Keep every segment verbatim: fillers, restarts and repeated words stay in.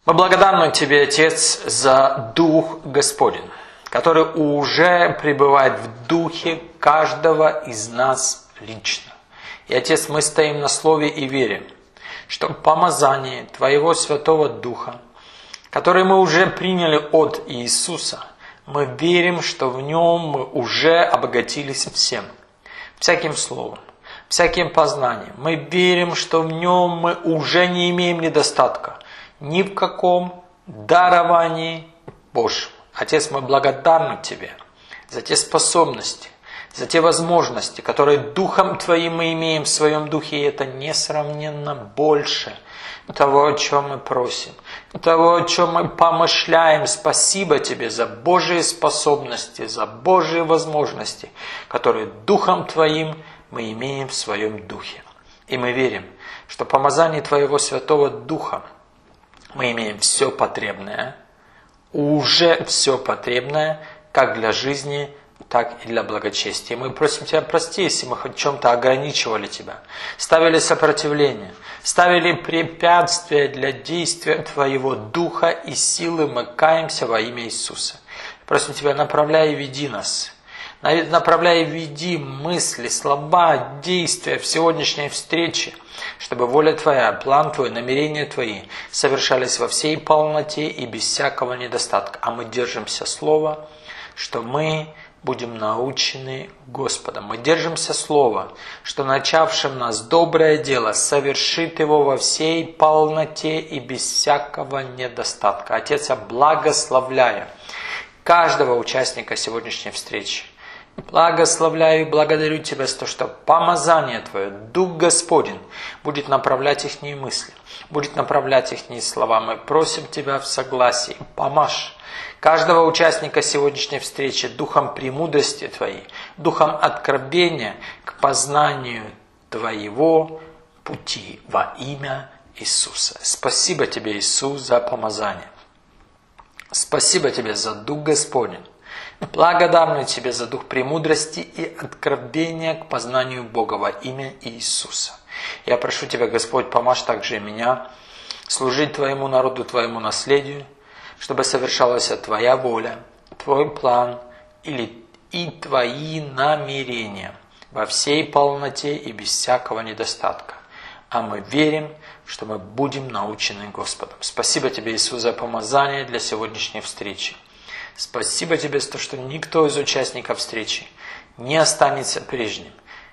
Мы благодарны Тебе, Отец, за Дух Господень, который уже пребывает в Духе каждого из нас лично. И, Отец, мы стоим на Слове и верим, что помазание Твоего Святого Духа, которое мы уже приняли от Иисуса, мы верим, что в Нем мы уже обогатились всем, всяким словом, всяким познанием. Мы верим, что в Нем мы уже не имеем недостатка ни в каком даровании Божьем. Отец, мы благодарны Тебе за те способности, за те возможности, которые Духом Твоим мы имеем в Своем Духе, и это несравненно больше того, о чем мы просим, того, о чем мы помышляем. Спасибо Тебе за Божьи способности, за Божьи возможности, которые Духом Твоим мы имеем в Своем Духе. И мы верим, что помазание Твоего Святого Духа мы имеем все потребное, уже все потребное, как для жизни, так и для благочестия. Мы просим Тебя, прости, если мы хоть в чем-то ограничивали Тебя, ставили сопротивление, ставили препятствия для действия Твоего Духа и силы, мы каемся во имя Иисуса. Просим Тебя, направляй и веди нас. Направляй и веди мысли, слова, действия в сегодняшней встрече, чтобы воля Твоя, план Твой, намерения Твои совершались во всей полноте и без всякого недостатка. А мы держимся слова, что мы будем научены Господом. Мы держимся слова, что начавшим в нас доброе дело совершит его во всей полноте и без всякого недостатка. Отец, я благословляю каждого участника сегодняшней встречи. Благословляю и благодарю Тебя за то, что помазание Твое, Дух Господень, будет направлять их мысли, будет направлять их слова. Мы просим Тебя в согласии, помажь каждого участника сегодняшней встречи духом премудрости Твоей, духом откровения к познанию Твоего пути во имя Иисуса. Спасибо Тебе, Иисус, за помазание. Спасибо Тебе за Дух Господень. Благодарны Тебе за дух премудрости и откровения к познанию Бога во имя Иисуса. Я прошу Тебя, Господь, помажь также и меня служить Твоему народу, Твоему наследию, чтобы совершалась Твоя воля, Твой план или и Твои намерения во всей полноте и без всякого недостатка. А мы верим, что мы будем научены Господом. Спасибо Тебе, Иисус, за помазание для сегодняшней встречи. Спасибо Тебе за то, что никто из участников встречи не останется прежним.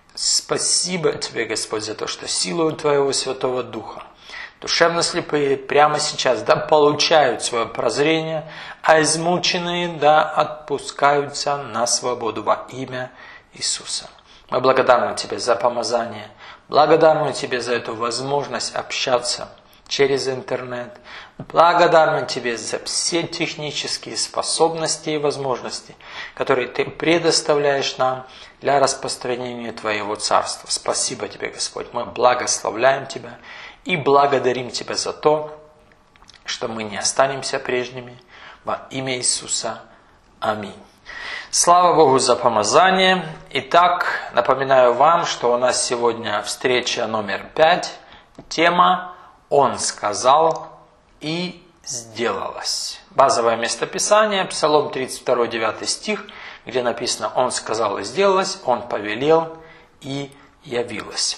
Спасибо Тебе, Господь, за то, что силою Твоего Святого Духа душевно слепые прямо сейчас да получают свое прозрение, а измученные да отпускаются на свободу во имя Иисуса. Мы благодарны Тебе за помазание, благодарны Тебе за эту возможность общаться через интернет. Благодарны Тебе за все технические способности и возможности, которые Ты предоставляешь нам для распространения Твоего Царства. Спасибо Тебе, Господь. Мы благословляем Тебя и благодарим Тебя за то, что мы не останемся прежними. Во имя Иисуса. Аминь. Слава Богу за помазание. Итак, напоминаю вам, что у нас сегодня встреча номер пять. Тема «Он сказал и сделалось». Базовое местописание, Псалом тридцать два, девятый стих, где написано «Он сказал и сделалось, Он повелел и явилось».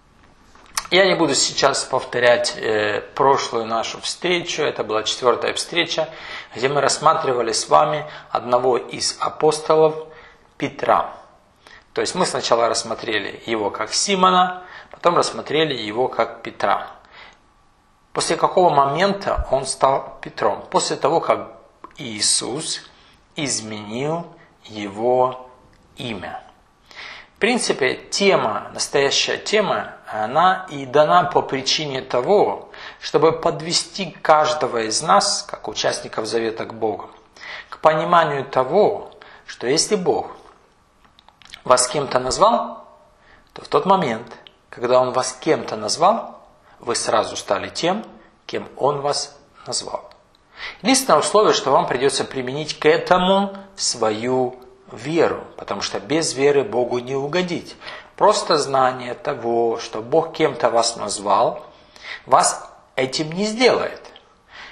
Я не буду сейчас повторять э, прошлую нашу встречу, это была четвертая встреча, где мы рассматривали с вами одного из апостолов Петра. То есть мы сначала рассмотрели его как Симона, потом рассмотрели его как Петра. После какого момента он стал Петром? После того, как Иисус изменил его имя. В принципе, тема, настоящая тема, она и дана по причине того, чтобы подвести каждого из нас, как участников завета к Богу, к пониманию того, что если Бог вас кем-то назвал, то в тот момент, когда Он вас кем-то назвал, вы сразу стали тем, кем Он вас назвал. Единственное условие, что вам придется применить к этому свою веру, потому что без веры Богу не угодить. Просто знание того, что Бог кем-то вас назвал, вас этим не сделает.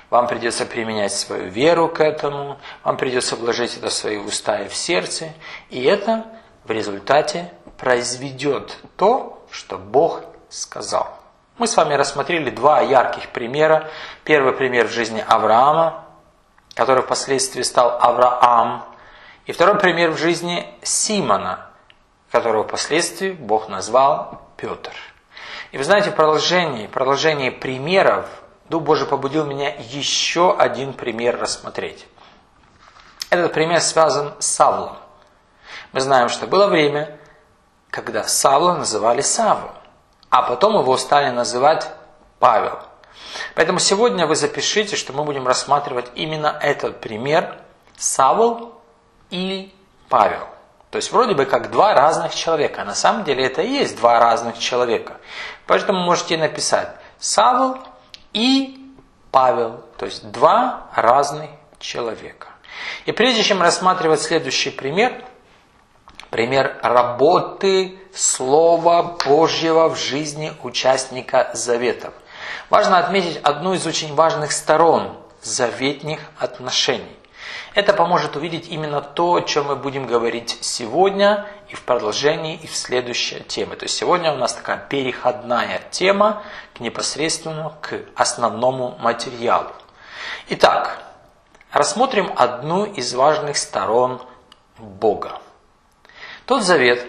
Вам придется применять свою веру к этому, вам придется вложить это в свои уста и в сердце, и это в результате произведет то, что Бог сказал. Мы с вами рассмотрели два ярких примера. Первый пример в жизни Авраама, который впоследствии стал Авраам, и второй пример в жизни Симона, которого впоследствии Бог назвал Петр. И вы знаете, в продолжении, в продолжении примеров Дух Божий побудил меня еще один пример рассмотреть. Этот пример связан с Савлом. Мы знаем, что было время, когда Савла называли Савлом, а потом его стали называть Павел. Поэтому сегодня вы запишите, что мы будем рассматривать именно этот пример Савл или Павел. То есть вроде бы как два разных человека. А на самом деле это и есть два разных человека. Поэтому можете написать Савл и Павел. То есть два разных человека. И прежде чем рассматривать следующий пример, пример работы Слова Божьего в жизни участника заветов, важно отметить одну из очень важных сторон заветных отношений. Это поможет увидеть именно то, о чем мы будем говорить сегодня и в продолжении, и в следующей теме. То есть сегодня у нас такая переходная тема к непосредственно к основному материалу. Итак, рассмотрим одну из важных сторон Бога. Тот завет,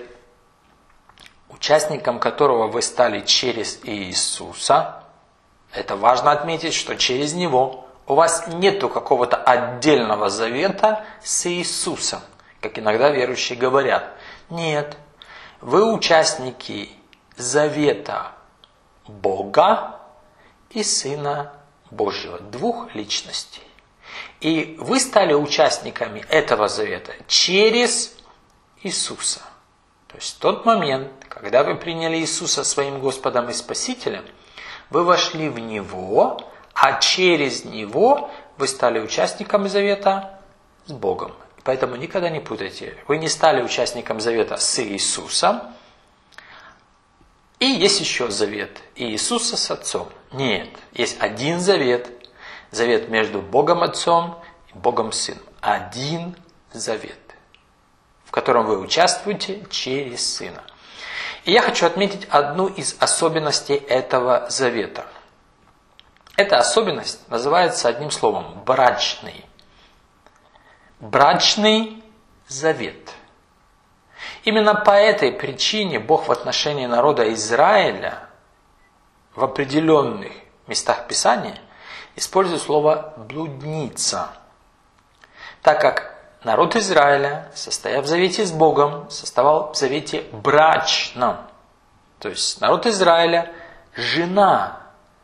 участником которого вы стали через Иисуса, это важно отметить, что через Него у вас нету какого-то отдельного завета с Иисусом, как иногда верующие говорят. Нет, вы участники завета Бога и Сына Божьего, двух личностей. И вы стали участниками этого завета через Иисуса. То есть в тот момент, когда вы приняли Иисуса своим Господом и Спасителем, вы вошли в Него, а через Него вы стали участником завета с Богом. Поэтому никогда не путайте. Вы не стали участником завета с Иисусом. И есть еще завет Иисуса с Отцом. Нет, есть один завет. Завет между Богом Отцом и Богом Сыном. Один завет, в котором вы участвуете через Сына. И я хочу отметить одну из особенностей этого завета. Эта особенность называется одним словом – брачный. Брачный завет. Именно по этой причине Бог в отношении народа Израиля в определенных местах Писания использует слово «блудница», так как народ Израиля, состоя в завете с Богом, состоял в завете брачном. То есть народ Израиля – жена.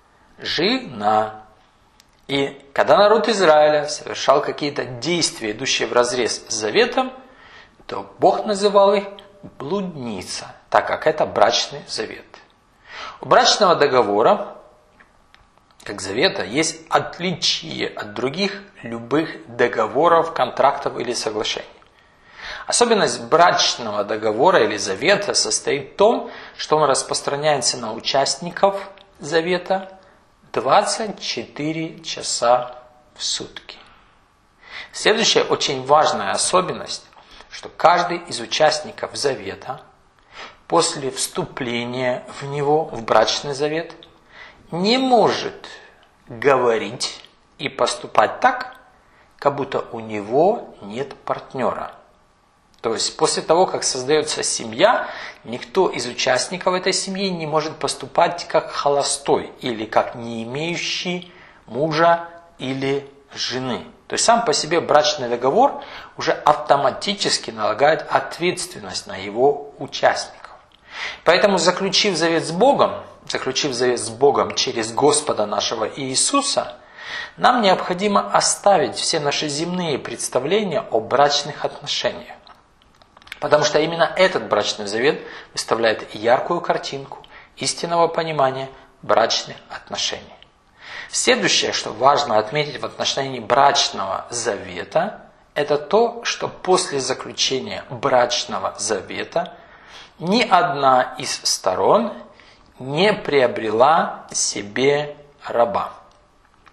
Жена. И когда народ Израиля совершал какие-то действия, идущие вразрез с заветом, то Бог называл их блудница, так как это брачный завет. У брачного договора, как завета, есть отличие от других любых договоров, контрактов или соглашений. Особенность брачного договора или завета состоит в том, что он распространяется на участников завета двадцать четыре часа в сутки. Следующая очень важная особенность, что каждый из участников завета после вступления в него, в брачный завет, не может говорить и поступать так, как будто у него нет партнера. То есть после того, как создается семья, никто из участников этой семьи не может поступать как холостой или как не имеющий мужа или жены. То есть сам по себе брачный договор уже автоматически налагает ответственность на его участников. Поэтому, заключив завет с Богом, заключив завет с Богом через Господа нашего Иисуса, нам необходимо оставить все наши земные представления о брачных отношениях. Потому что именно этот брачный завет выставляет яркую картинку истинного понимания брачных отношений. Следующее, что важно отметить в отношении брачного завета, это то, что после заключения брачного завета ни одна из сторон не приобрела себе раба.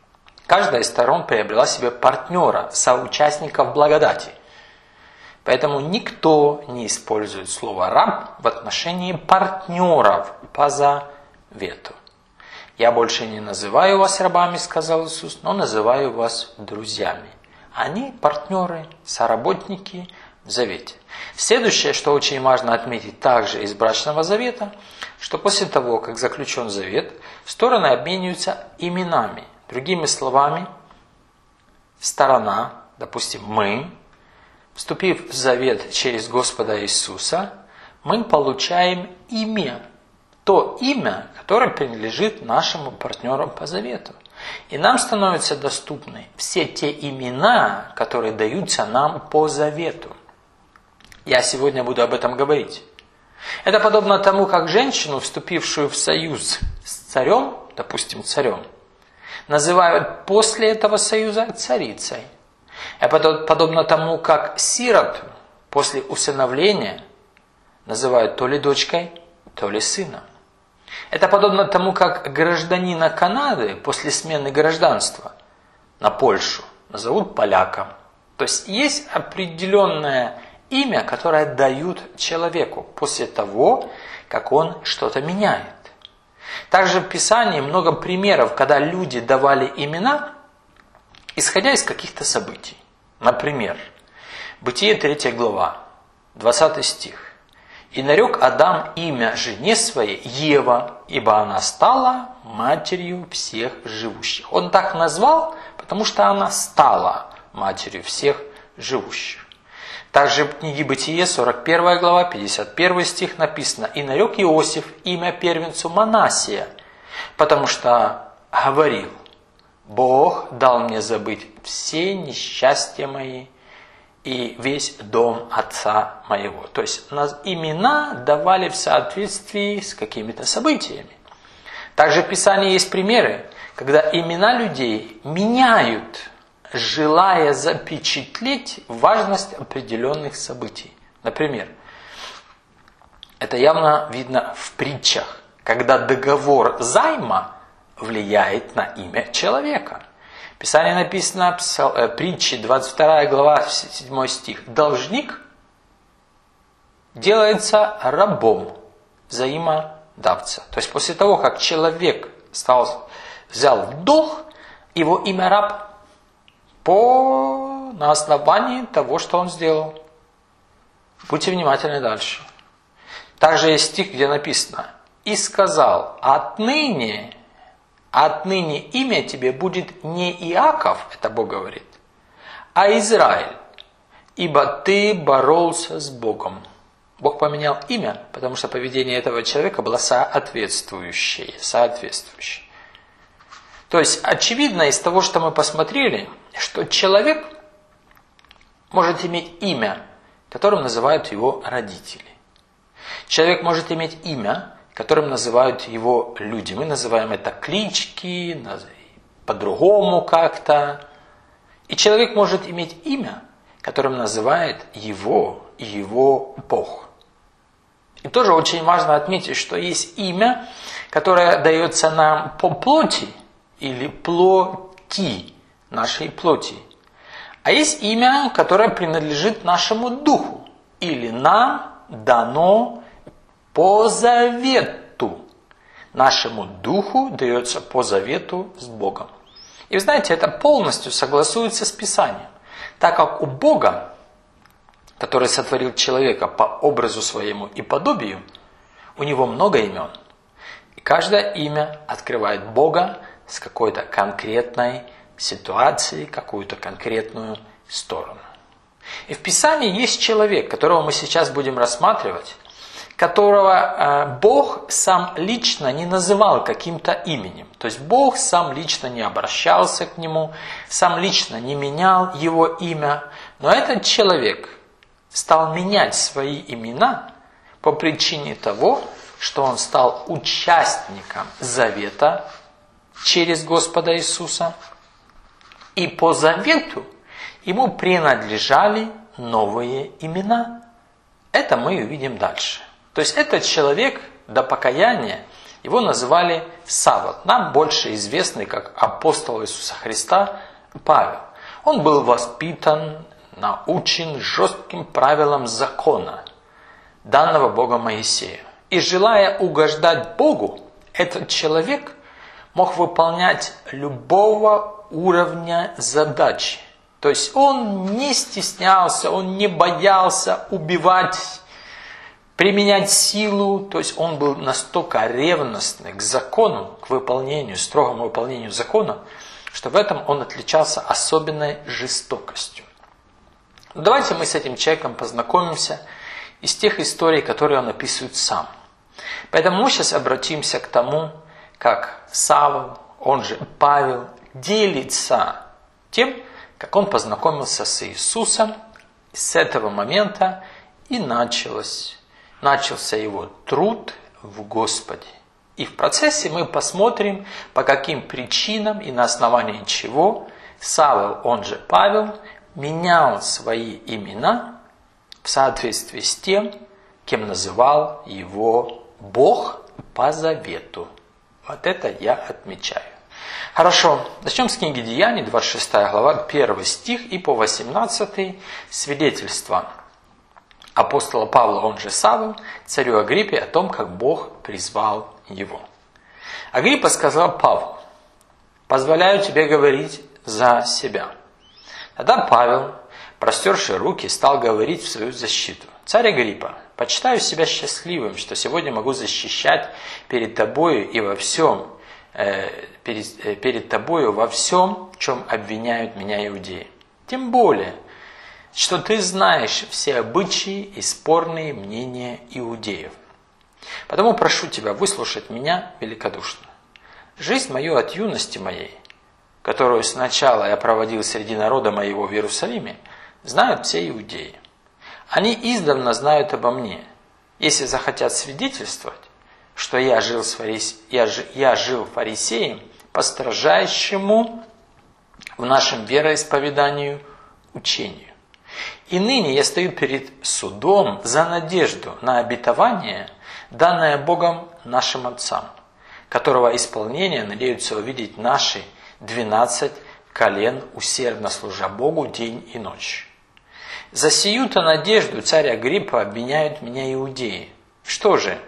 Каждая из сторон приобрела себе партнера, соучастника в благодати. Поэтому никто не использует слово «раб» в отношении партнеров по завету. «Я больше не называю вас рабами, — сказал Иисус, — но называю вас друзьями». Они партнеры, соработники в завете. Следующее, что очень важно отметить также из брачного завета, что после того, как заключен завет, стороны обмениваются именами. Другими словами, сторона, допустим, мы, вступив в завет через Господа Иисуса, мы получаем имя. То имя, которое принадлежит нашему партнеру по завету. И нам становятся доступны все те имена, которые даются нам по завету. Я сегодня буду об этом говорить. Это подобно тому, как женщину, вступившую в союз с царем, допустим, царем, называют после этого союза царицей. Это подобно тому, как сироту после усыновления называют то ли дочкой, то ли сыном. Это подобно тому, как гражданина Канады после смены гражданства на Польшу назовут поляком. То есть есть определенное имя, которое дают человеку после того, как он что-то меняет. Также в Писании много примеров, когда люди давали имена, исходя из каких-то событий. Например, Бытие третья глава, двадцатый стих. «И нарек Адам имя жене своей Ева, ибо она стала матерью всех живущих». Он так назвал, потому что она стала матерью всех живущих. Также в книге Бытие, сорок первая глава, пятьдесят первый стих написано: «И нарек Иосиф имя первенцу Манассия, потому что говорил: Бог дал мне забыть все несчастья мои и весь дом отца моего». То есть имена давали в соответствии с какими-то событиями. Также в Писании есть примеры, когда имена людей меняют, желая запечатлеть важность определенных событий. Например, это явно видно в притчах, когда договор займа влияет на имя человека. В Писании написано, в притче двадцать вторая глава, седьмой стих: «Должник делается рабом взаимодавца». То есть после того, как человек стал, взял в долг, его имя раб по, на основании того, что он сделал. Будьте внимательны дальше. Также есть стих, где написано: «И сказал: отныне, отныне имя тебе будет не Иаков», это Бог говорит, «а Израиль, ибо ты боролся с Богом». Бог поменял имя, потому что поведение этого человека было соответствующее. соответствующее. То есть, очевидно из того, что мы посмотрели, что человек может иметь имя, которым называют его родители. Человек может иметь имя, которым называют его люди. Мы называем это клички, по-другому как-то. И человек может иметь имя, которым называет его и его Бог. И тоже очень важно отметить, что есть имя, которое дается нам по плоти или плоти, нашей плоти. А есть имя, которое принадлежит нашему духу, или нам дано по завету. Нашему духу дается по завету с Богом. И вы знаете, это полностью согласуется с Писанием, так как у Бога, который сотворил человека по образу своему и подобию, у него много имен. И каждое имя открывает Бога с какой-то конкретной ситуацией, какую-то конкретную сторону. И в Писании есть человек, которого мы сейчас будем рассматривать, которого Бог сам лично не называл каким-то именем. То есть Бог сам лично не обращался к нему, сам лично не менял его имя. Но этот человек стал менять свои имена по причине того, что он стал участником завета через Господа Иисуса. И по завету ему принадлежали новые имена. Это мы увидим дальше. То есть этот человек до покаяния Его называли Савл, нам больше известный как апостол Иисуса Христа Павел. Он был воспитан, научен жестким правилам закона, данного Богом Моисею. И желая угождать Богу, этот человек мог выполнять любого уровня задачи. То есть он не стеснялся, он не боялся убивать, применять силу. То есть он был настолько ревностный к закону, к выполнению, строгому выполнению закона, что в этом он отличался особенной жестокостью. Давайте мы с этим человеком познакомимся из тех историй, которые он описывает сам. Поэтому мы сейчас обратимся к тому, как Савл, он же Павел, делится тем, как он познакомился с Иисусом. С этого момента и началось, начался его труд в Господе. И в процессе мы посмотрим, по каким причинам и на основании чего Савл, он же Павел, менял свои имена в соответствии с тем, кем называл его Бог по завету. Вот это я отмечаю. Хорошо, начнем с книги Деяний, двадцать шестая глава, первый стих и по восемнадцатый свидетельство апостола Павла, он же Савл, царю Агриппе о том, как Бог призвал его. Агриппа сказал Павлу: «Позволяю тебе говорить за себя». Тогда Павел, простерши руки, стал говорить в свою защиту: «Царь Агриппа, почитаю себя счастливым, что сегодня могу защищать перед тобою и во всем, э, перед, э, перед тобою во всем, в чем обвиняют меня иудеи. Тем более, что ты знаешь все обычаи и спорные мнения иудеев. Потому прошу тебя выслушать меня великодушно. Жизнь мою от юности моей, которую сначала я проводил среди народа моего в Иерусалиме, знают все иудеи. Они издавна знают обо мне. Если захотят свидетельствовать, что я жил, с фарис... я, ж... я жил фарисеем по строжайшему в нашем вероисповеданию учению. И ныне я стою перед судом за надежду на обетование, данное Богом нашим отцам, которого исполнение надеются увидеть наши двенадцать колен, усердно служа Богу день и ночь. За сию-то надежду царь Агриппа обвиняют меня иудеи. Что же,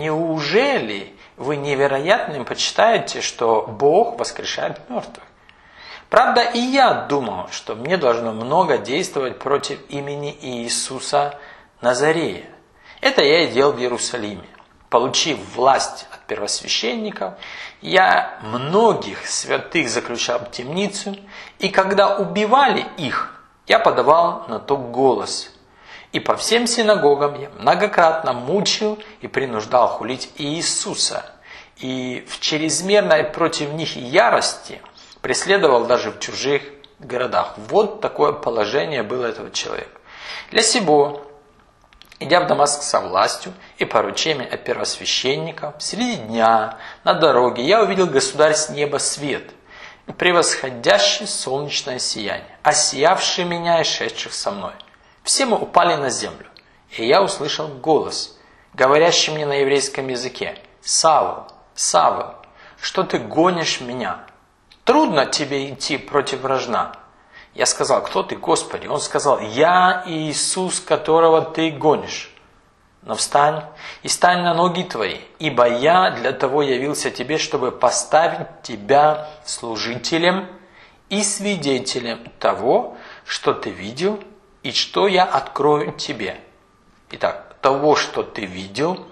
неужели вы невероятным почитаете, что Бог воскрешает мертвых? Правда, и я думал, что мне должно много действовать против имени Иисуса Назарея. Это я и делал в Иерусалиме. Получив власть от первосвященников, я многих святых заключал в темницу, и когда убивали их, я подавал на то голос. И по всем синагогам я многократно мучил и принуждал хулить Иисуса. И в чрезмерной против них ярости преследовал даже в чужих городах. Вот такое положение было этого человека. Для сего, идя в Дамаск со властью и поручением от первосвященников, среди дня на дороге я увидел, государь, с неба свет, превосходящий солнечное сияние, осиявший меня и шедших со мной. Все мы упали на землю, и я услышал голос, говорящий мне на еврейском языке: «Савл, Савл, что ты гонишь меня? Трудно тебе идти против вражна». Я сказал: «Кто ты, Господи?» Он сказал: «Я Иисус, которого ты гонишь. Но встань и стань на ноги твои, ибо я для того явился тебе, чтобы поставить тебя служителем и свидетелем того, что ты видел, и что я открою тебе». Итак, того, что ты видел,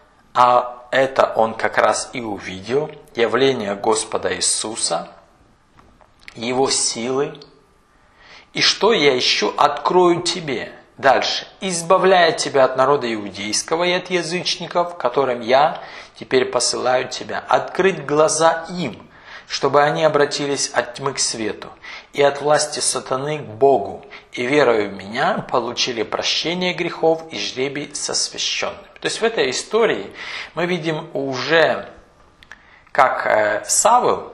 а это он как раз и увидел, явление Господа Иисуса, Его силы, и что я еще открою тебе. Дальше. «Избавляя тебя от народа иудейского и от язычников, которым я теперь посылаю тебя, открыть глаза им, чтобы они обратились от тьмы к свету, и от власти сатаны к Богу, и верою в меня получили прощение грехов и жребий с освященным». То есть в этой истории мы видим уже, как Савл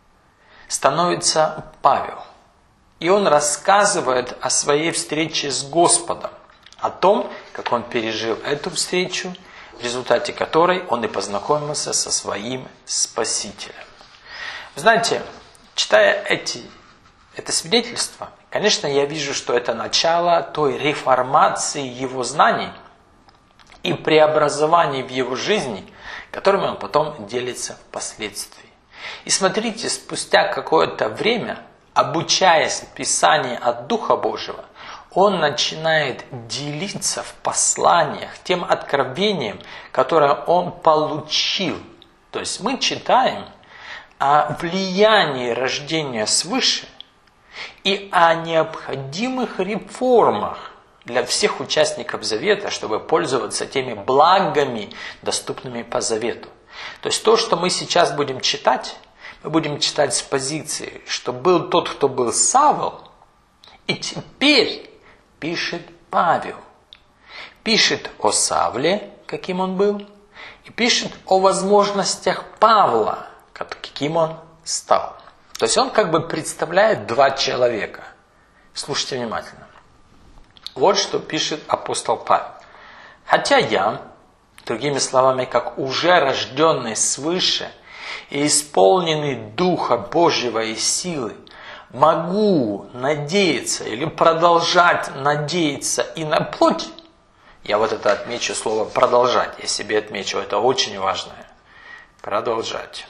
становится Павел. И он рассказывает о своей встрече с Господом, о том, как он пережил эту встречу, в результате которой он и познакомился со своим Спасителем. Вы знаете, читая эти, это свидетельство, конечно, я вижу, что это начало той реформации его знаний и преобразований в его жизни, которыми он потом делится впоследствии. И смотрите, спустя какое-то время, обучаясь Писанию от Духа Божьего, он начинает делиться в посланиях тем откровением, которое он получил. То есть мы читаем о влиянии рождения свыше и о необходимых реформах для всех участников Завета, чтобы пользоваться теми благами, доступными по Завету. То есть то, что мы сейчас будем читать, мы будем читать с позиции, что был тот, кто был Савл, и теперь пишет Павел. Пишет о Савле, каким он был, и пишет о возможностях Павла, каким он стал. То есть он как бы представляет два человека. Слушайте внимательно. Вот что пишет апостол Павел. «Хотя я, другими словами, как уже рожденный свыше и исполненный Духа Божьего и силы, могу надеяться или продолжать надеяться и на плоть». Я вот это отмечу слово «продолжать». Я себе отмечу, это очень важное. Продолжать.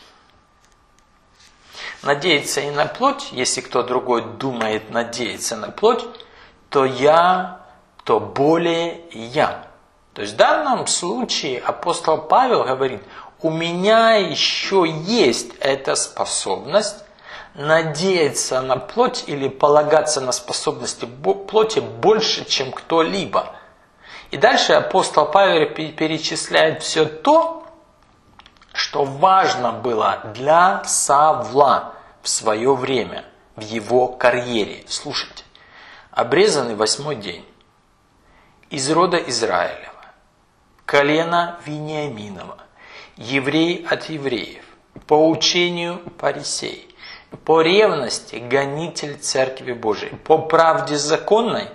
Надеяться и на плоть, если кто другой думает надеяться на плоть, то я, то более я. То есть в данном случае апостол Павел говорит, у меня еще есть эта способность надеяться на плоть или полагаться на способности плоти больше, чем кто-либо. И дальше апостол Павел перечисляет все то, что важно было для Савла в свое время, в его карьере. Слушайте. Обрезанный восьмой день, из рода Израилева, колено Вениаминова, еврей от евреев, по учению фарисей, по ревности гонитель Церкви Божией, по правде законной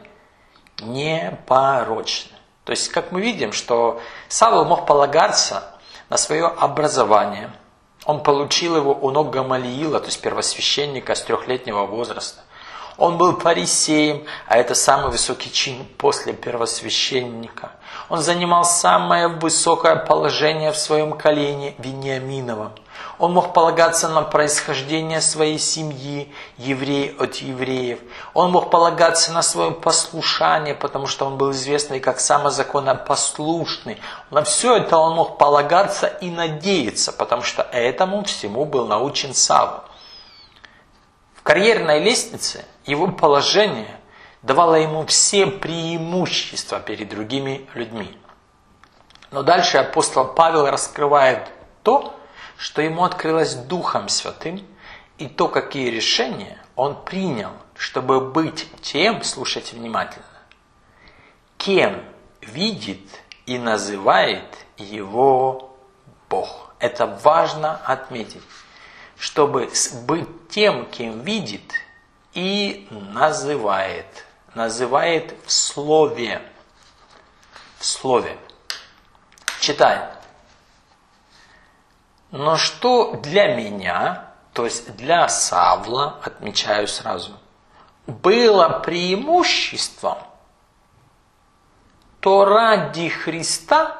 непорочный. То есть, как мы видим, что Савл мог полагаться на свое образование. Он получил его у ног Гамалиила, то есть первосвященника с трехлетнего возраста. Он был фарисеем, а это самый высокий чин после первосвященника. Он занимал самое высокое положение в своем колене Вениаминовом. Он мог полагаться на происхождение своей семьи, еврей от евреев. Он мог полагаться на свое послушание, потому что он был известный как самозаконопослушный. На все это он мог полагаться и надеяться, потому что этому всему был научен Савл. В карьерной лестнице его положение давало ему все преимущества перед другими людьми. Но дальше апостол Павел раскрывает то, что ему открылось Духом Святым, и то, какие решения он принял, чтобы быть тем, слушайте внимательно, кем видит и называет его Бог. Это важно отметить, чтобы быть тем, кем видит и называет. Называет в слове. В слове. Читаем. Но что для меня, то есть для Савла, отмечаю сразу, было преимуществом, то ради Христа,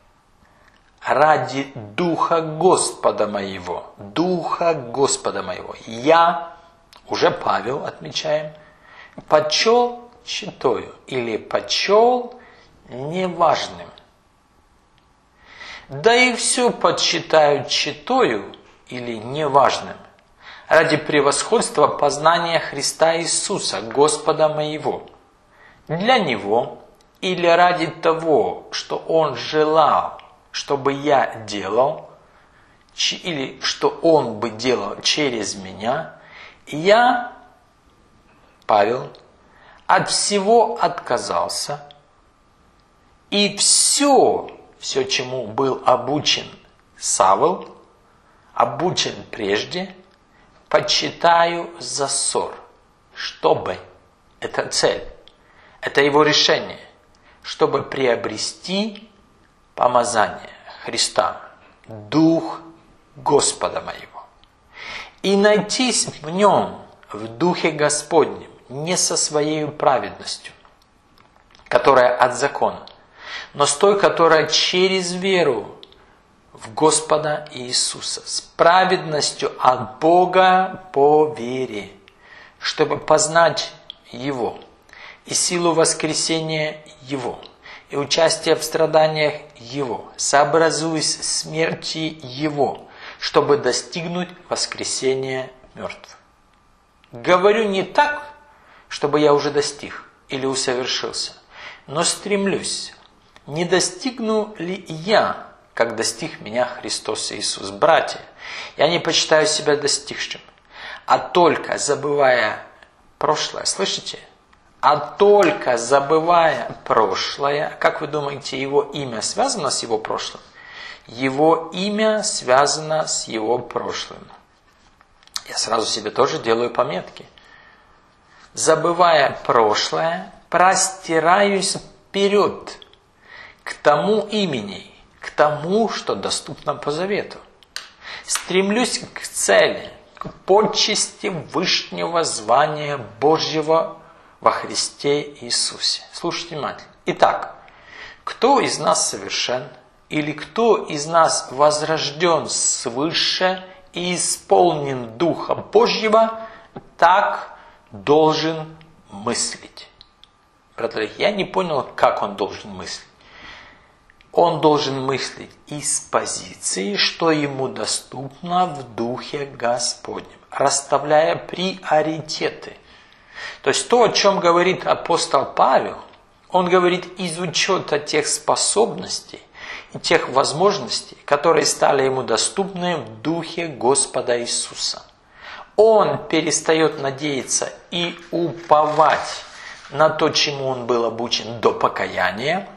ради Духа Господа моего, Духа Господа моего, я, уже Павел отмечаем, почел читаю или почел неважным. Да и все подсчитаю читаю или неважным, ради превосходства познания Христа Иисуса, Господа моего. Для Него или ради того, что Он желал, чтобы я делал, или что Он бы делал через меня, я, Павел, от всего отказался, и все, все, чему был обучен Савл, обучен прежде, почитаю за ссор, чтобы, это цель, это его решение, чтобы приобрести помазание Христа, Дух Господа моего, и найтись в нем, в Духе Господнем, не со своей праведностью, которая от закона, но с той, которая через веру в Господа Иисуса, с праведностью от Бога по вере, чтобы познать Его и силу воскресения Его, и участие в страданиях Его, сообразуясь смерти Его, чтобы достигнуть воскресения мертвых. Говорю не так, чтобы я уже достиг или усовершился, но стремлюсь, не достигну ли я, как достиг меня Христос Иисус. Братья, я не почитаю себя достигшим, а только забывая прошлое, слышите? А только забывая прошлое, как вы думаете, его имя связано с его прошлым? Его имя связано с его прошлым. Я сразу себе тоже делаю пометки. Забывая прошлое, простираюсь вперед к тому имени, к тому, что доступно по завету. Стремлюсь к цели, к почести вышнего звания Божьего во Христе Иисусе. Слушайте внимательно. Итак, кто из нас совершен, или кто из нас возрожден свыше и исполнен Духа Божьего, так должен мыслить. Брат Олег, я не понял, как он должен мыслить. Он должен мыслить из позиции, что ему доступно в Духе Господнем, расставляя приоритеты. То есть то, о чем говорит апостол Павел, он говорит из учета тех способностей и тех возможностей, которые стали ему доступны в Духе Господа Иисуса. Он перестает надеяться и уповать на то, чему он был обучен до покаяния,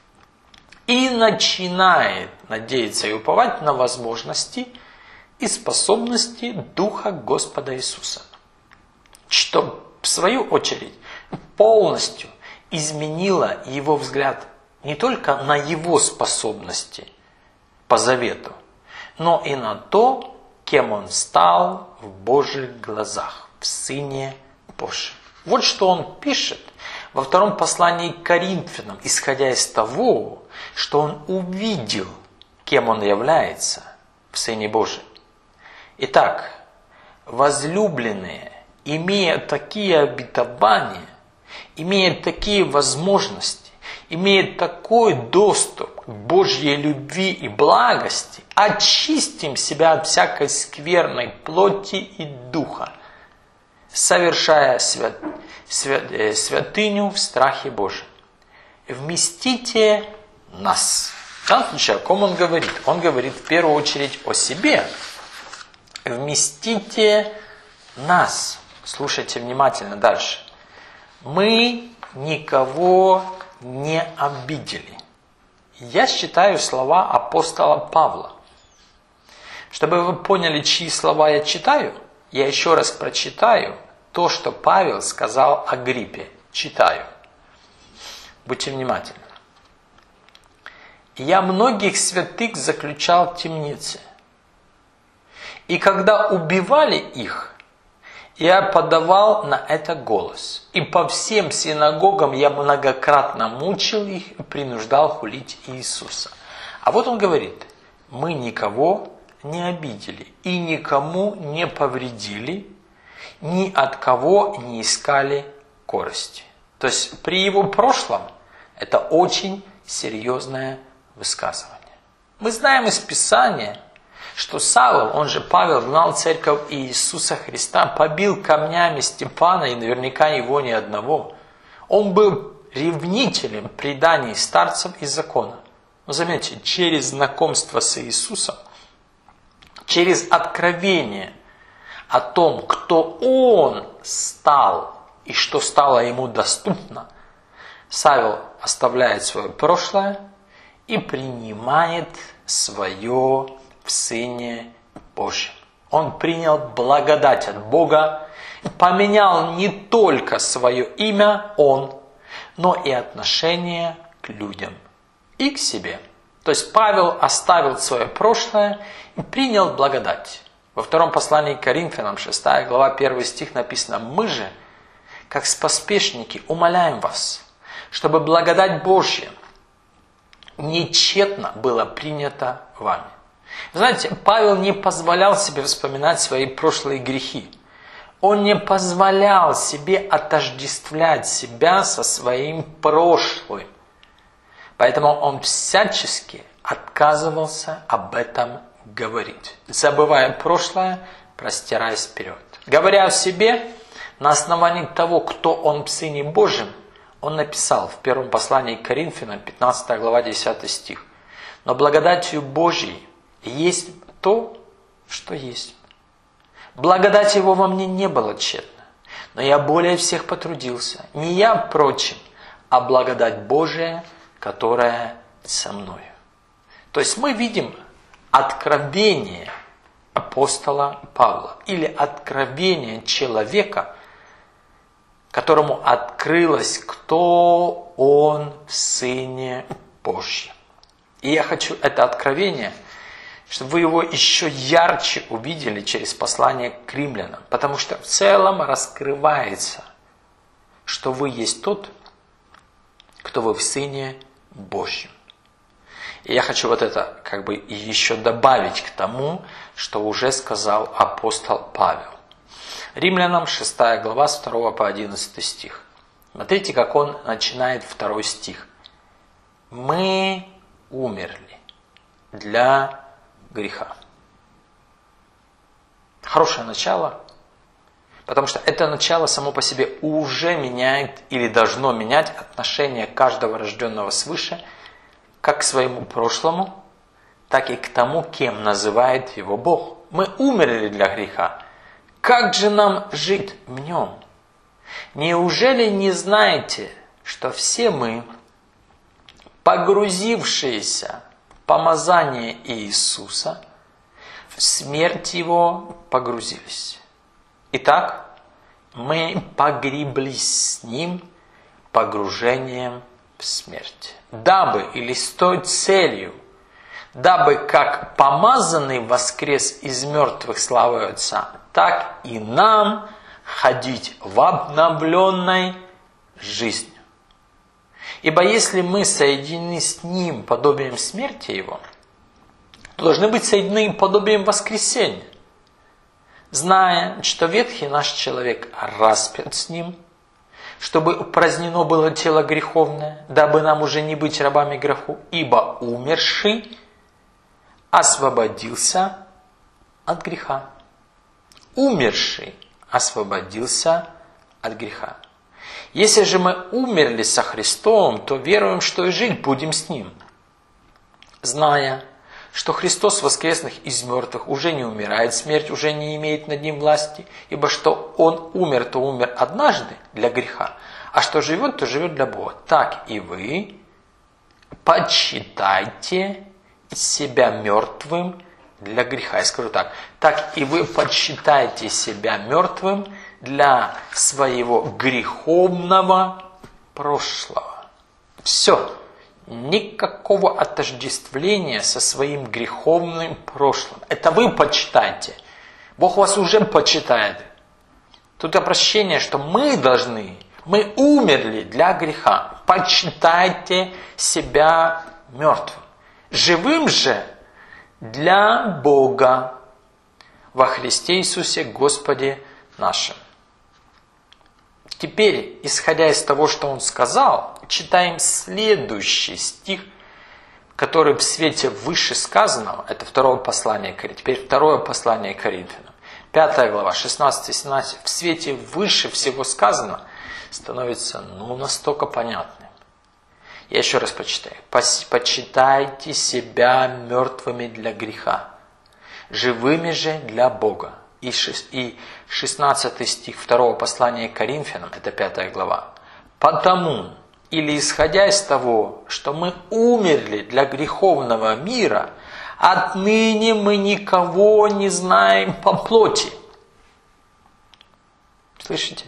и начинает надеяться и уповать на возможности и способности Духа Господа Иисуса, что в свою очередь полностью изменило его взгляд не только на его способности по завету, но и на то, кем он стал в Божьих глазах, в Сыне Божьем. Вот что он пишет во втором послании к Коринфянам, исходя из того, что он увидел, кем он является в Сыне Божьем. Итак, возлюбленные, имея такие обетования, имея такие возможности, имея такой доступ к Божьей любви и благости, очистим себя от всякой скверной плоти и духа, совершая свят, свят, э, святыню в страхе Божьем. Вместите нас. В данном случае, о ком он говорит? Он говорит в первую очередь о себе. Вместите нас. Слушайте внимательно дальше. Мы никого не обидели. Я считаю слова апостола Павла. Чтобы вы поняли, чьи слова я читаю, я еще раз прочитаю то, что Павел сказал Агриппе. Читаю. Будьте внимательны. «Я многих святых заключал в темнице, и когда убивали их, я подавал на это голос, и по всем синагогам я многократно мучил их и принуждал хулить Иисуса». А вот он говорит, мы никого не обидели и никому не повредили, ни от кого не искали корысти. То есть при его прошлом это очень серьезное высказывание. Мы знаем из Писания, что Савл, он же Павел, гнал церковь Иисуса Христа, побил камнями Стефана и наверняка его ни одного. Он был ревнителем преданий старцев и закона. Но заметьте, через знакомство с Иисусом, через откровение о том, кто Он стал и что стало ему доступно, Савл оставляет свое прошлое и принимает свое в Сыне Божьем. Он принял благодать от Бога, поменял не только свое имя он, но и отношение к людям и к себе. То есть Павел оставил свое прошлое и принял благодать. Во втором послании к Коринфянам, шестая глава, первый стих написано: «Мы же, как споспешники, умоляем вас, чтобы благодать Божья нечетно была принята вами». Знаете, Павел не позволял себе вспоминать свои прошлые грехи. Он не позволял себе отождествлять себя со своим прошлым. Поэтому он всячески отказывался об этом говорить, забывая прошлое, простираясь вперед. Говоря о себе, на основании того, кто он в Сыне Божьем, он написал в первом послании к Коринфянам, пятнадцатая глава, десятый стих: «Но благодатью Божьей есть то, что есть. Благодать его во мне не было тщетна, но я более всех потрудился, не я, впрочем, а благодать Божия, которая со мною». То есть мы видим откровение апостола Павла или откровение человека, которому открылось, кто он в Сыне Божьем. И я хочу это откровение, чтобы вы его еще ярче увидели через послание к римлянам, потому что в целом раскрывается, что вы есть тот, кто вы в Сыне Божьем. И я хочу вот это как бы еще добавить к тому, что уже сказал апостол Павел. Римлянам шестая глава, с второго по одиннадцатый стих. Смотрите, как он начинает второй стих. «Мы умерли для греха». Хорошее начало, потому что это начало само по себе уже меняет или должно менять отношение каждого рожденного свыше как к своему прошлому, так и к тому, кем называет его Бог. Мы умерли для греха. Как же нам жить в нем? Неужели не знаете, что все мы, погрузившиеся в помазание Иисуса, в смерть Его погрузились? Итак, мы погреблись с Ним погружением в смерть, дабы или с той целью, дабы как помазанный воскрес из мертвых славой Отца, так и нам ходить в обновленной жизни. Ибо если мы соединены с Ним подобием смерти Его, то должны быть соединены подобием воскресения, зная, что ветхий наш человек распят с Ним, чтобы упразднено было тело греховное, дабы нам уже не быть рабами греху, ибо умерший освободился от греха. Умерший освободился от греха. Если же мы умерли со Христом, то веруем, что и жить будем с Ним, зная, что Христос, воскресных из мертвых, уже не умирает, смерть уже не имеет над Ним власти, ибо что Он умер, то умер однажды для греха, а что живет, то живет для Бога. Так и вы почитайте себя мертвым для греха. Я скажу так. Так и вы почитайте себя мертвым для своего греховного прошлого. Все. Никакого отождествления со своим греховным прошлым. Это вы почитайте. Бог вас уже почитает. Тут обращение, что мы должны, мы умерли для греха. Почитайте себя мертвым. Живым же для Бога во Христе Иисусе Господе нашим. Теперь, исходя из того, что он сказал, читаем следующий стих, который в свете вышесказанного, это второе послание к Коринфянам, теперь второе послание к Коринфянам, пятая глава, шестнадцать-семнадцать, в свете выше всего сказанного становится ну настолько понятным. Я еще раз почитаю. «Почитайте себя мертвыми для греха, живыми же для Бога». И шестнадцатый стих второго послания к Коринфянам, это пятая глава. «Потому, или исходя из того, что мы умерли для греховного мира, отныне мы никого не знаем по плоти». Слышите?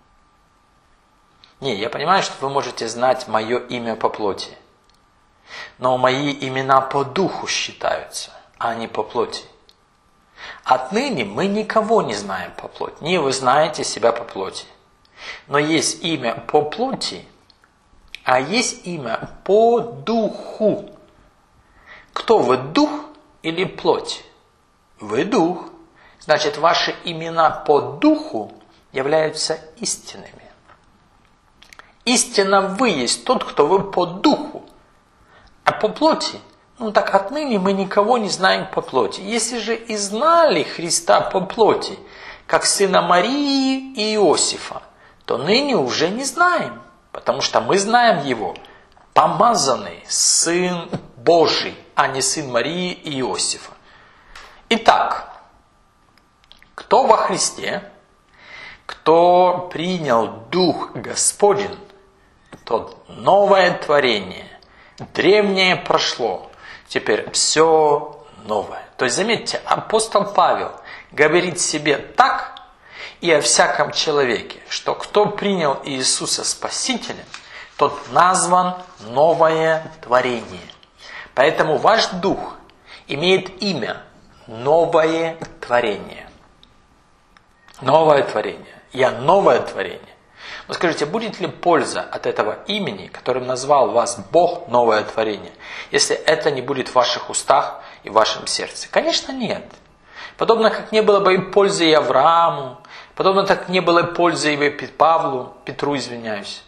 Не, я понимаю, что вы можете знать мое имя по плоти. но мои имена по духу считаются, а не по плоти. Отныне мы никого не знаем по плоти, не вы знаете себя по плоти. Но есть имя по плоти, а есть имя по духу. Кто вы, дух или плоть? Вы дух. Значит, ваши имена по духу являются истинными. Истинно вы есть тот, кто вы по духу. А по плоти, ну так отныне мы никого не знаем по плоти. Если же и знали Христа по плоти, как сына Марии и Иосифа, то ныне уже не знаем, потому что мы знаем его, помазанный Сын Божий, а не сын Марии и Иосифа. Итак, кто во Христе, кто принял Дух Господень, тот новое творение, древнее прошло, теперь все новое. То есть, заметьте, апостол Павел говорит себе так и о всяком человеке, что кто принял Иисуса Спасителем, тот назван новое творение. Поэтому ваш дух имеет имя новое творение. Новое творение. Я новое творение. Но скажите, будет ли польза от этого имени, которым назвал вас Бог новое творение, если это не будет в ваших устах и в вашем сердце? Конечно, нет. Подобно как не было бы и пользы и Аврааму, подобно как не было пользы и Павлу, Петру, извиняюсь.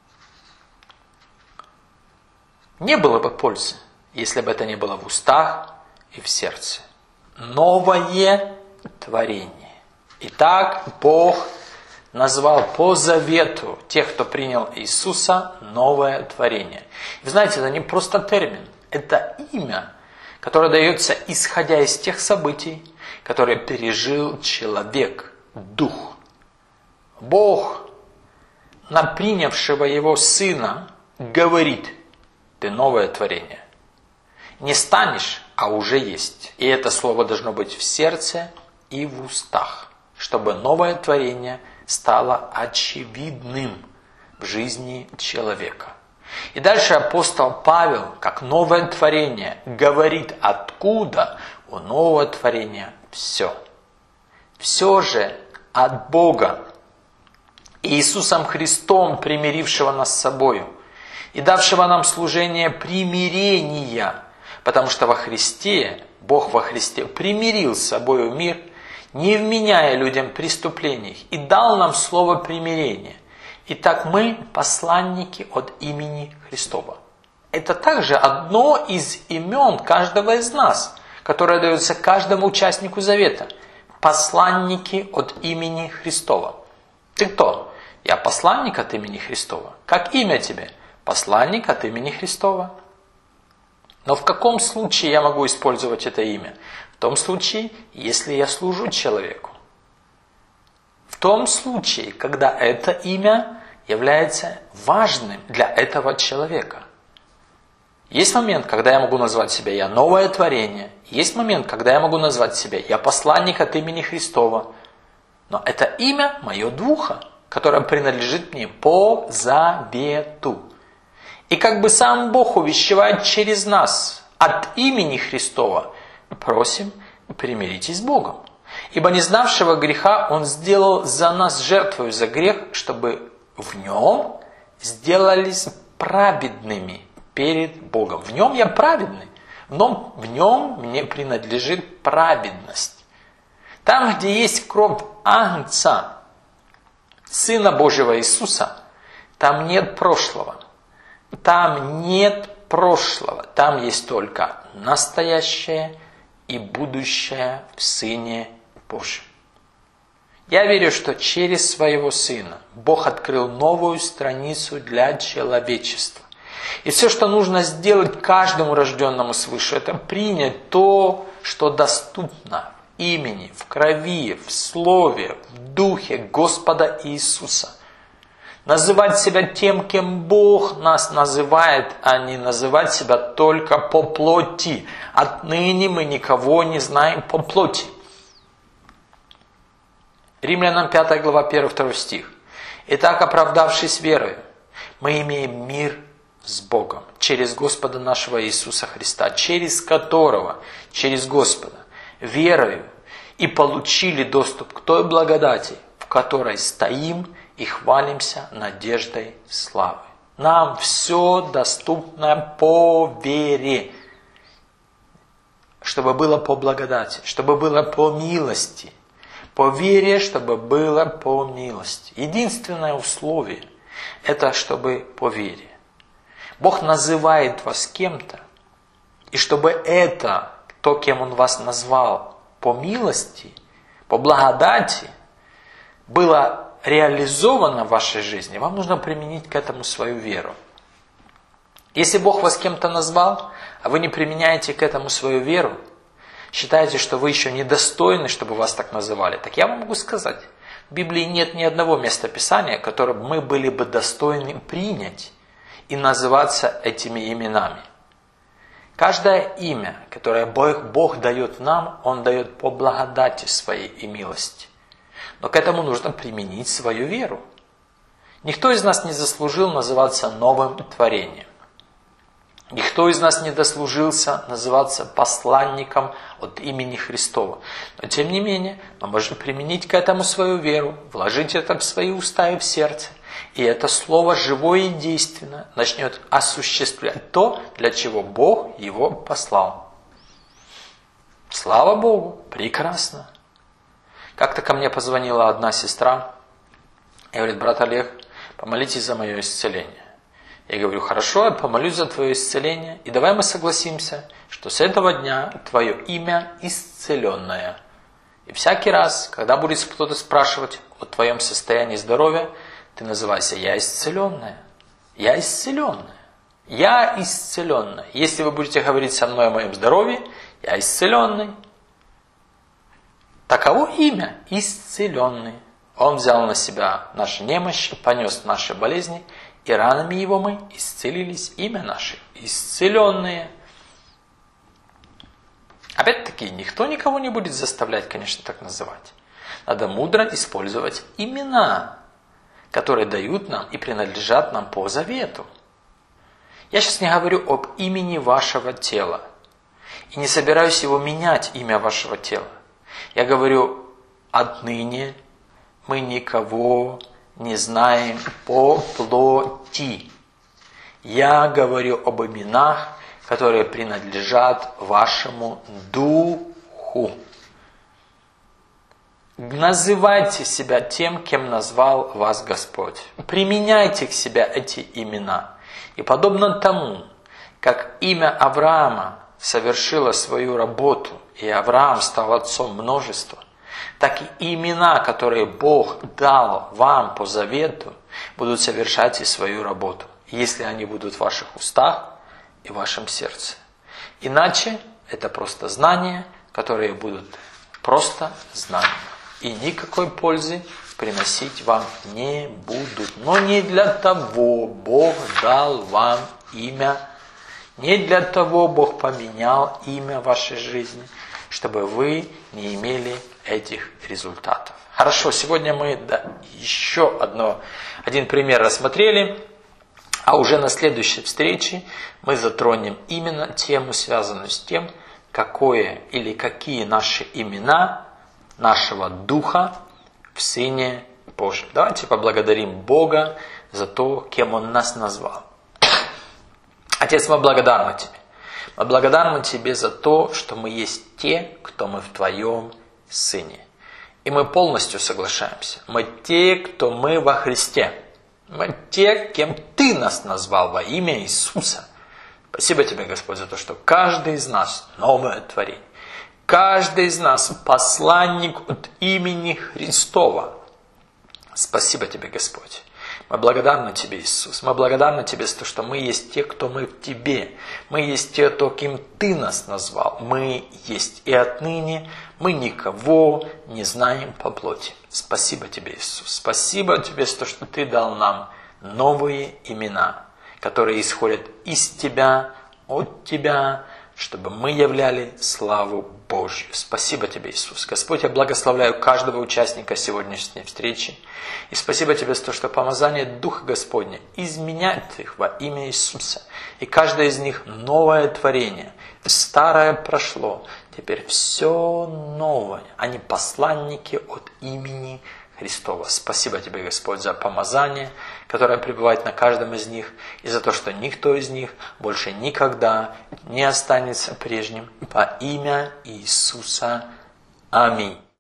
Не было бы пользы, если бы это не было в устах и в сердце. Новое творение. Итак, Бог назвал по завету тех, кто принял Иисуса, новое творение. Вы знаете, это не просто термин, это имя, которое дается исходя из тех событий, которые пережил человек, дух. Бог на принявшего его сына говорит: ты новое творение. Не станешь, а уже есть. И это слово должно быть в сердце и в устах, чтобы новое творение стало очевидным в жизни человека. И дальше апостол Павел, как новое творение, говорит, откуда у нового творения все. Все же от Бога, Иисусом Христом, примирившего нас с собою, и давшего нам служение примирения, потому что во Христе, Бог во Христе примирил с собою мир, не вменяя людям преступлений, и дал нам слово примирения. Итак, мы посланники от имени Христова. Это также одно из имен каждого из нас, которое дается каждому участнику завета. Посланники от имени Христова. Ты кто? Я посланник от имени Христова. Как имя тебе? Посланник от имени Христова. Но в каком случае я могу использовать это имя? В том случае, если я служу человеку. В том случае, когда это имя является важным для этого человека. Есть момент, когда я могу назвать себя «я новое творение». Есть момент, когда я могу назвать себя «я посланник от имени Христова». Но это имя мое духа, которое принадлежит мне по завету. И как бы сам Бог увещевает через нас от имени Христова, просим, примиритесь с Богом. Ибо не знавшего греха Он сделал за нас жертвою за грех, чтобы в Нем сделались праведными перед Богом. В Нем я праведный. В Нем, в нем мне принадлежит праведность. Там, где есть кровь Агнца, Сына Божьего Иисуса, там нет прошлого. Там нет прошлого. Там есть только настоящее и будущее в Сыне Божьем. Я верю, что через своего Сына Бог открыл новую страницу для человечества. И все, что нужно сделать каждому рожденному свыше, это принять то, что доступно в имени, в крови, в слове, в духе Господа Иисуса. Называть себя тем, кем Бог нас называет, а не называть себя только по плоти. Отныне мы никого не знаем по плоти. Римлянам пятая глава, первый-второй стих. Итак, оправдавшись верою, мы имеем мир с Богом через Господа нашего Иисуса Христа, через которого, через Господа, верою и получили доступ к той благодати, в которой стоим и хвалимся надеждой славы. Нам все доступно по вере, чтобы было по благодати, чтобы было по милости, по вере, чтобы было по милости. Единственное условие – это чтобы по вере. Бог называет вас кем-то, и чтобы это, то, кем Он вас назвал, по милости, по благодати, было реализовано в вашей жизни, вам нужно применить к этому свою веру. Если Бог вас кем-то назвал, а вы не применяете к этому свою веру, считаете, что вы еще недостойны, чтобы вас так называли, так я вам могу сказать, в Библии нет ни одного места Писания, которое мы были бы достойны принять и называться этими именами. Каждое имя, которое Бог, Бог дает нам, Он дает по благодати своей и милости. Но к этому нужно применить свою веру. Никто из нас не заслужил называться новым творением. Никто из нас не дослужился называться посланником от имени Христова. Но тем не менее, мы можем применить к этому свою веру, вложить это в свои уста и в сердце. И это слово живое и действенно начнет осуществлять то, для чего Бог его послал. Слава Богу, прекрасно. Как-то ко мне позвонила одна сестра и говорит: брат Олег, помолитесь за мое исцеление. Я говорю: хорошо, я помолюсь за твое исцеление, и давай мы согласимся, что с этого дня твое имя исцеленное. И всякий раз, когда будет кто-то спрашивать о твоем состоянии здоровья, ты называйся: я исцеленная, я исцеленная, я исцеленная. Если вы будете говорить со мной о моем здоровье, я исцеленный. Таково имя – исцеленный. Он взял на себя наши немощи, понес наши болезни, и ранами его мы исцелились. Имя наше – исцеленные. Опять-таки, никто никого не будет заставлять, конечно, так называть. Надо мудро использовать имена, которые дают нам и принадлежат нам по завету. Я сейчас не говорю об имени вашего тела. И не собираюсь его менять, имя вашего тела. Я говорю, отныне мы никого не знаем по плоти. Я говорю об именах, которые принадлежат вашему духу. Называйте себя тем, кем назвал вас Господь. Применяйте к себе эти имена. И подобно тому, как имя Авраама совершило свою работу, и Авраам стал отцом множества, так и имена, которые Бог дал вам по завету, будут совершать и свою работу, если они будут в ваших устах и в вашем сердце. Иначе это просто знания, которые будут просто знания. И никакой пользы приносить вам не будут. Но не для того Бог дал вам имя, не для того Бог поменял имя в вашей жизни, чтобы вы не имели этих результатов. Хорошо, сегодня мы да, еще одно, один пример рассмотрели, а уже на следующей встрече мы затронем именно тему, связанную с тем, какое или какие наши имена нашего Духа в Сыне Божьем. Давайте поблагодарим Бога за то, кем Он нас назвал. Отец, мы благодарны Тебе. Мы благодарны Тебе за то, что мы есть те, кто мы в Твоем Сыне. И мы полностью соглашаемся. Мы те, кто мы во Христе. Мы те, кем Ты нас назвал во имя Иисуса. Спасибо Тебе, Господь, за то, что каждый из нас новое творение. Каждый из нас посланник от имени Христова. Спасибо Тебе, Господь. Мы благодарны Тебе, Иисус. Мы благодарны Тебе за то, что мы есть те, кто мы в Тебе. Мы есть те, кто, кем Ты нас назвал. Мы есть. И отныне мы никого не знаем по плоти. Спасибо Тебе, Иисус. Спасибо Тебе за то, что Ты дал нам новые имена, которые исходят из Тебя, от Тебя, чтобы мы являли славу Божью. Спасибо Тебе, Иисус. Господь, я благословляю каждого участника сегодняшней встречи. И спасибо Тебе за то, что помазание Духа Господня изменяет их во имя Иисуса. И каждое из них новое творение. Старое прошло, теперь все новое. Они посланники от имени Христова. Спасибо Тебе, Господь, за помазание, которое пребывает на каждом из них, и за то, что никто из них больше никогда не останется прежним. Во имя Иисуса. Аминь.